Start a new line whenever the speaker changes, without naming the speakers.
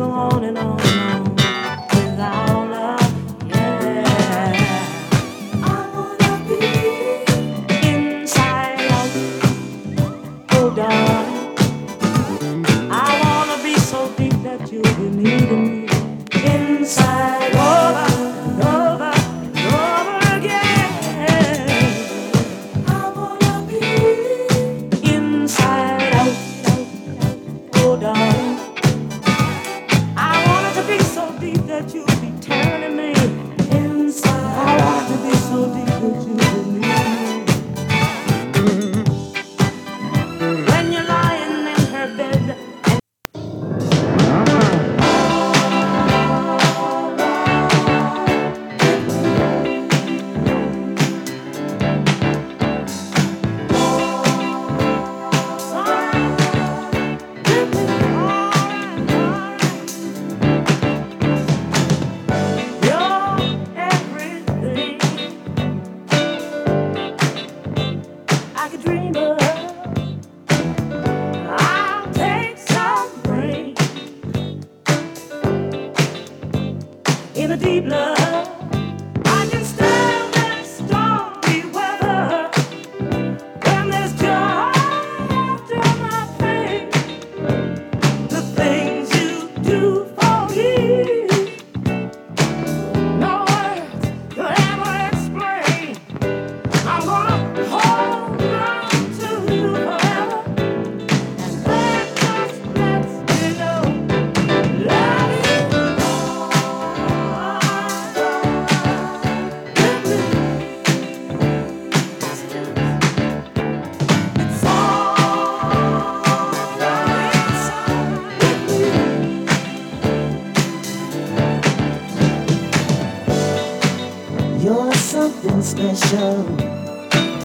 go on and on and on without love. Yeah, I wanna be inside out. Oh, darling, I wanna be so deep that you'll be needing me inside over and over and over again. I wanna be inside out. Oh, darling, I want it to be so deep that you'll be turning me inside. I want it to be so deep that you'll be needing me when you're lying in her bed. In a deep love, I can stand that stormy weather. When there's joy after my pain, the things you do for me, no words could ever explain. I'm gonna hold on to you forever, and that just lets me know love you.
You're something special.